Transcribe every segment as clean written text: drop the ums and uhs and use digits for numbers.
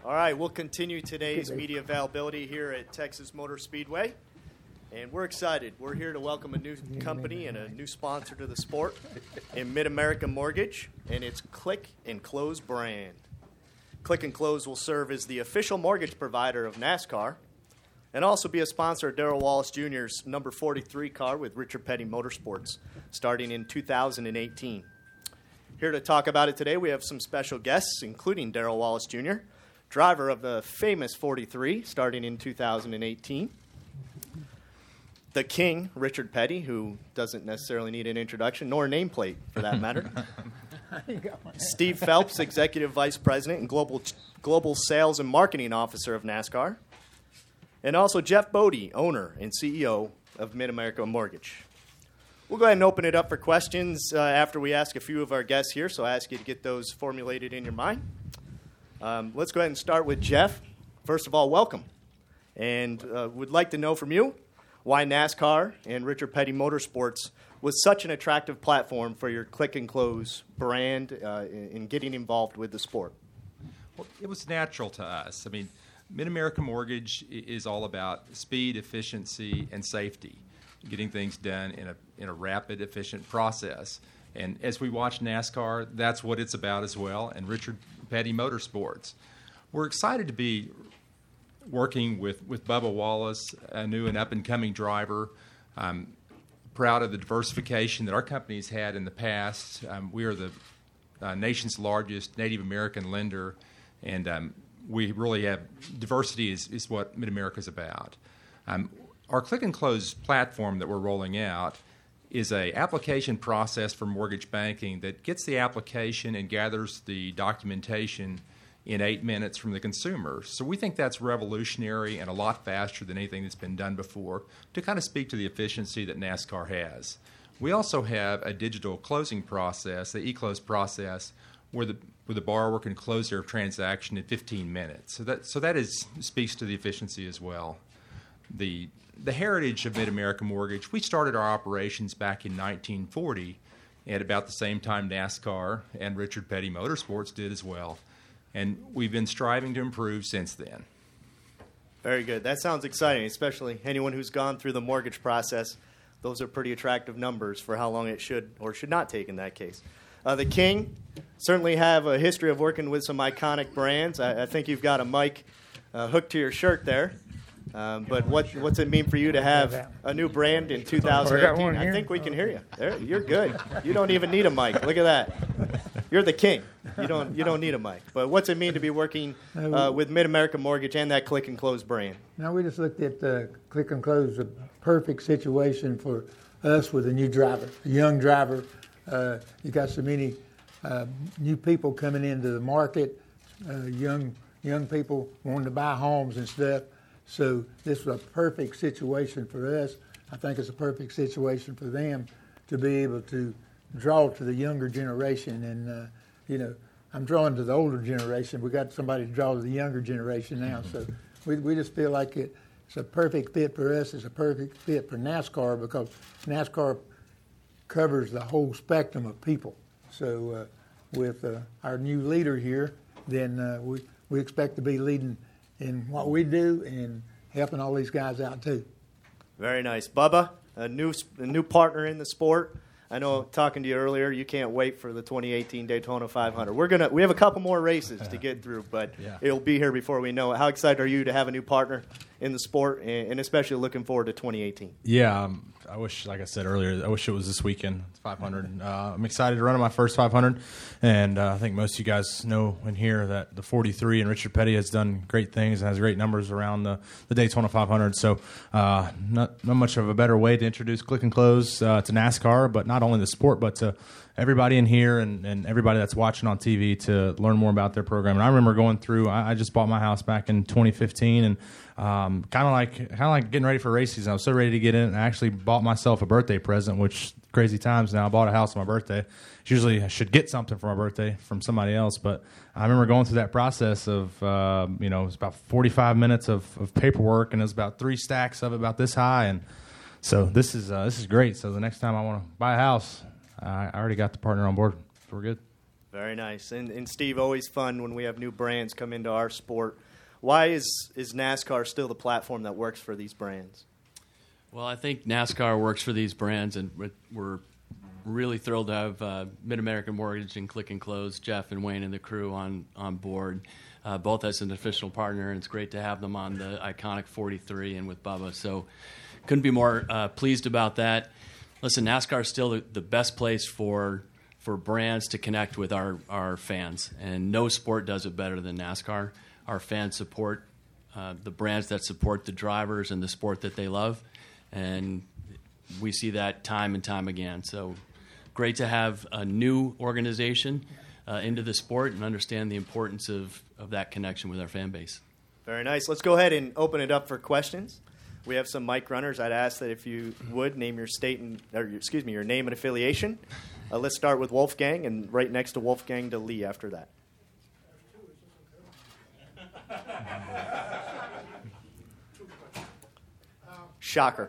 All right, we'll continue today's media availability here at Texas Motor Speedway. And we're excited. We're here to welcome a new company and a new sponsor to the sport in Mid-America Mortgage, and it's Click and Close brand. Click and Close will serve as the official mortgage provider of NASCAR and also be a sponsor of Darrell Wallace Jr.'s number 43 car with Richard Petty Motorsports starting in 2018. Here to talk about it today, we have some special guests, including Darrell Wallace Jr., driver of the famous 43 starting in 2018. The King, Richard Petty, who doesn't necessarily need an introduction, nor a nameplate for that matter. Steve Phelps, Executive Vice President and Global Sales and Marketing Officer of NASCAR. And also Jeff Bodie, owner and CEO of Mid-America Mortgage. We'll go ahead and open it up for questions after we ask a few of our guests here, so I ask you to get those formulated in your mind. Let's go ahead and start with Jeff. First of all, welcome. And would like to know from you why NASCAR and Richard Petty Motorsports was such an attractive platform for your Click and Close brand in getting involved with the sport. Well, it was natural to us. I mean, Mid-America Mortgage is all about speed, efficiency, and safety, getting things done in a rapid, efficient process. And as we watch NASCAR, that's what it's about as well, and Richard Petty Motorsports. We're excited to be working with Bubba Wallace, a new and up-and-coming driver. I'm proud of the diversification that our company's had in the past. We are the nation's largest Native American lender, and we really have diversity is what Mid-America is about. Our Click and Close platform that we're rolling out is a application process for mortgage banking that gets the application and gathers the documentation in 8 minutes from the consumer. So we think that's revolutionary and a lot faster than anything that's been done before to kind of speak to the efficiency that NASCAR has. We also have a digital closing process, the eClose process, where the borrower can close their transaction in 15 minutes. So that speaks to the efficiency as well. The heritage of Mid-America Mortgage, we started our operations back in 1940 at about the same time NASCAR and Richard Petty Motorsports did as well. And we've been striving to improve since then. Very good. That sounds exciting, especially anyone who's gone through the mortgage process. Those are pretty attractive numbers for how long it should or should not take in that case. The King certainly have a history of working with some iconic brands. I think you've got a mic hooked to your shirt there. But what's it mean for you to have a new brand in 2018? I think we can hear you. There, you're good. You don't even need a mic. Look at that. You're the king. You don't need a mic. But what's it mean to be working with Mid-America Mortgage and that Click and Close brand? Now we just looked at Click and Close, a perfect situation for us with a new driver, a young driver. You got so many new people coming into the market, young people wanting to buy homes and stuff. So this was a perfect situation for us. I think it's a perfect situation for them to be able to draw to the younger generation. And, I'm drawing to the older generation. We got somebody to draw to the younger generation now. So we just feel like it's a perfect fit for us. It's a perfect fit for NASCAR because NASCAR covers the whole spectrum of people. So with our new leader here, then we expect to be leading in what we do and helping all these guys out too. Very nice. Bubba, a new partner in the sport. I know talking to you earlier, you can't wait for the 2018 Daytona 500. We have a couple more races to get through, but it'll be here before we know it. How excited are you to have a new partner in the sport, and especially looking forward to 2018? Yeah, I wish, like I said earlier, I wish it was this weekend, 500. I'm excited to run my first 500, and I think most of you guys know and hear that the 43 and Richard Petty has done great things and has great numbers around the Daytona 500. So not much of a better way to introduce Click and Close to NASCAR, but not only the sport, but to everybody in here and everybody that's watching on TV to learn more about their program. And I remember going through, I just bought my house back in 2015, and kind of like getting ready for race season. I was so ready to get in, and I actually bought myself a birthday present, which crazy times now. I bought a house on my birthday. Usually I should get something for my birthday from somebody else, but I remember going through that process of, it was about 45 minutes of paperwork, and it was about 3 stacks of it about this high. And so this is great. So the next time I want to buy a house, I already got the partner on board. So we're good. Very nice. And Steve, always fun when we have new brands come into our sport. Why is NASCAR still the platform that works for these brands? Well, I think NASCAR works for these brands, and we're really thrilled to have Mid-American Mortgage and Click and Close, Jeff and Wayne and the crew on board, both as an official partner, and it's great to have them on the iconic 43 and with Bubba. So couldn't be more pleased about that. Listen, NASCAR is still the best place for brands to connect with our fans, and no sport does it better than NASCAR. Our fans support the brands that support the drivers and the sport that they love, and we see that time and time again. So great to have a new organization into the sport and understand the importance of that connection with our fan base. Very nice. Let's go ahead and open it up for questions. We have some mic runners. I'd ask that if you would name your your name and affiliation. Let's start with Wolfgang, and right next to Wolfgang to Lee after that. Shocker.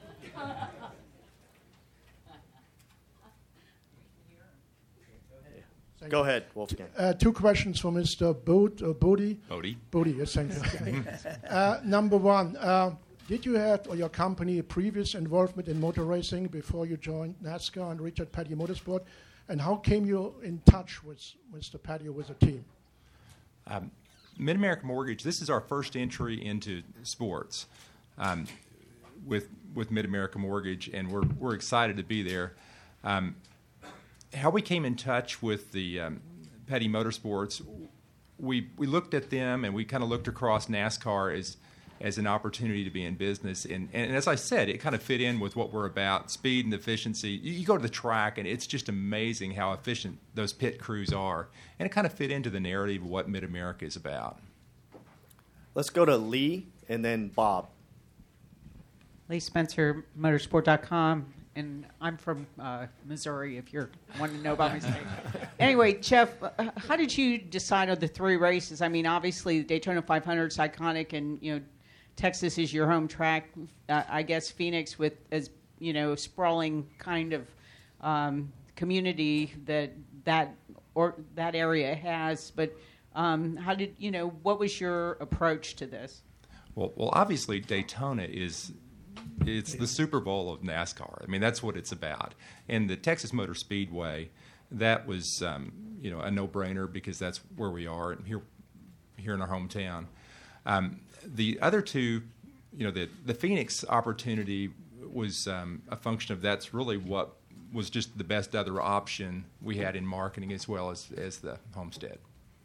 Go ahead, Wolfgang. 2 questions for Mr. Bodie. Bodie, yes, thank you. Number 1, did you have, or your company, previous involvement in motor racing before you joined NASCAR and Richard Petty Motorsport? And how came you in touch with Mr. Petty or with the team? Mid-American Mortgage, this is our first entry into sports with Mid-American Mortgage, and we're excited to be there. How we came in touch with the Petty Motorsports, we looked at them and we kind of looked across NASCAR as an opportunity to be in business. And as I said, it kind of fit in with what we're about, speed and efficiency. You go to the track and it's just amazing how efficient those pit crews are. And it kind of fit into the narrative of what Mid-America is about. Let's go to Lee and then Bob. Lee Spencer, motorsport.com. And I'm from Missouri, if you're wanting to know about my state. Anyway, Jeff, how did you decide on the 3 races? I mean, obviously, the Daytona 500 is iconic, and, Texas is your home track. I guess Phoenix with, as sprawling kind of community that area has. But how did, what was your approach to this? Well, obviously, Daytona it's the Super Bowl of NASCAR. I mean, that's what it's about. And the Texas Motor Speedway, that was, a no-brainer because that's where we are here in our hometown. The other 2, the Phoenix opportunity was a function of that's really what was just the best other option we had in marketing as well as the Homestead.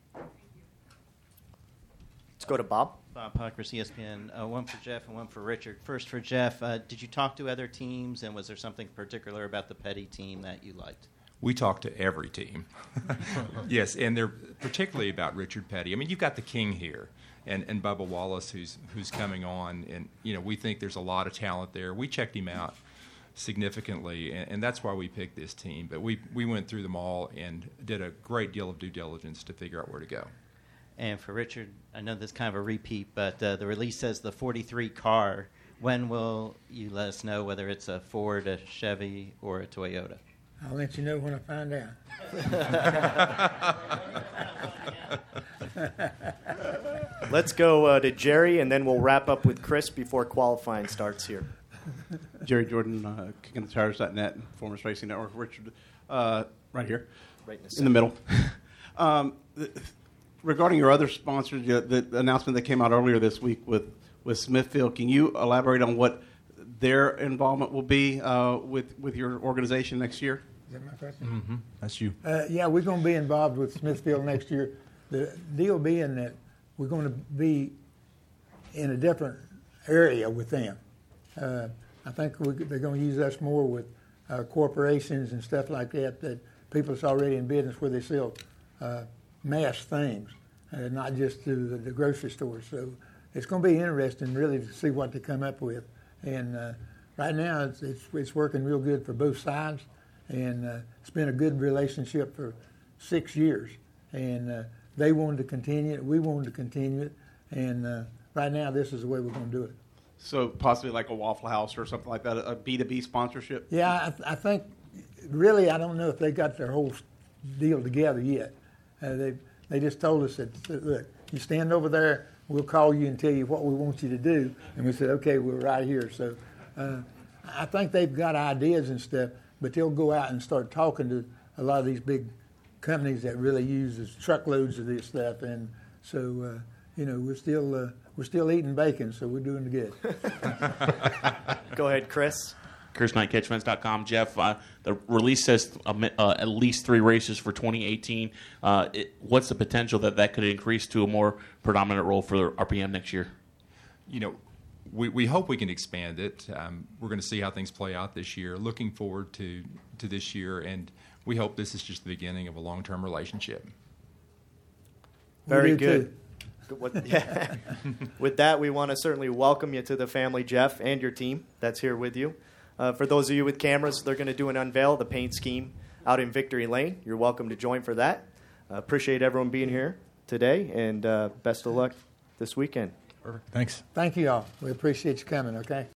Let's go to Bob. Bob Pockris, ESPN. One for Jeff and one for Richard. First for Jeff, did you talk to other teams, and was there something particular about the Petty team that you liked? We talk to every team. Yes, and they're particularly about Richard Petty. I mean, you've got the king here, and Bubba Wallace who's coming on, and we think there's a lot of talent there. We checked him out significantly, and that's why we picked this team. But we went through them all and did a great deal of due diligence to figure out where to go. And for Richard, I know this is kind of a repeat, but the release says the 43 car. When will you let us know whether it's a Ford, a Chevy, or a Toyota? I'll let you know when I find out. Let's go to Jerry, and then we'll wrap up with Chris before qualifying starts here. Jerry Jordan, kickingthetires.net, Performance Racing Network. Richard, right here, right in the middle. Regarding your other sponsors, the announcement that came out earlier this week with Smithfield, can you elaborate on what their involvement will be with your organization next year? Is that my question? Mm-hmm. That's you. Yeah, we're going to be involved with Smithfield next year. The deal being that we're going to be in a different area with them. I think they're going to use us more with corporations and stuff like that people that's already in business where they sell mass things, not just to the grocery stores. So it's going to be interesting, really, to see what they come up with. And right now, it's working real good for both sides, and it's been a good relationship for 6 years. And they wanted to continue it, we wanted to continue it, and right now, this is the way we're going to do it. So possibly like a Waffle House or something like that, a B2B sponsorship? Yeah, I think, really, I don't know if they got their whole deal together yet. They just told us that, look, you stand over there, we'll call you and tell you what we want you to do. And we said, okay, we're right here. So I think they've got ideas and stuff, but they'll go out and start talking to a lot of these big companies that really uses truckloads of this stuff. And so, we're still eating bacon, so we're doing good. Go ahead, Chris. Chris Knight, CatchFence.com. Jeff, the release says at least 3 races for 2018. What's the potential that could increase to a more predominant role for RPM next year? We hope we can expand it. We're going to see how things play out this year. Looking forward to this year, and we hope this is just the beginning of a long-term relationship. Very good. With that, we want to certainly welcome you to the family, Jeff, and your team that's here with you. For those of you with cameras, they're going to do an unveil of the paint scheme out in Victory Lane. You're welcome to join for that. Appreciate everyone being here today, and best of luck this weekend. Perfect. Thanks. Thank you all. We appreciate you coming, okay?